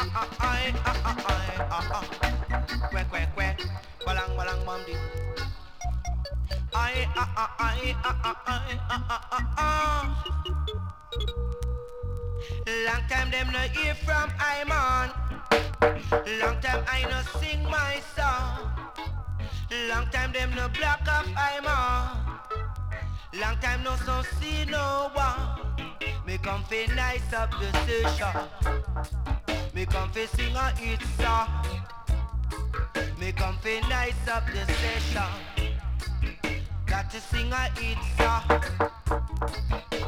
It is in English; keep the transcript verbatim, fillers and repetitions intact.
ah I ah ah I ah ah. Quack quack quack. Balang balang bam di. I ah ah I ah ah I ah ah ah ah. Long time them no hear from I man. Long time I no sing my song. Long time them no block up I man. Long time no so see no one. Me come fi nice up the station. Me come fi sing a hit song. Me come fi nice up the session. Got to sing a hit song.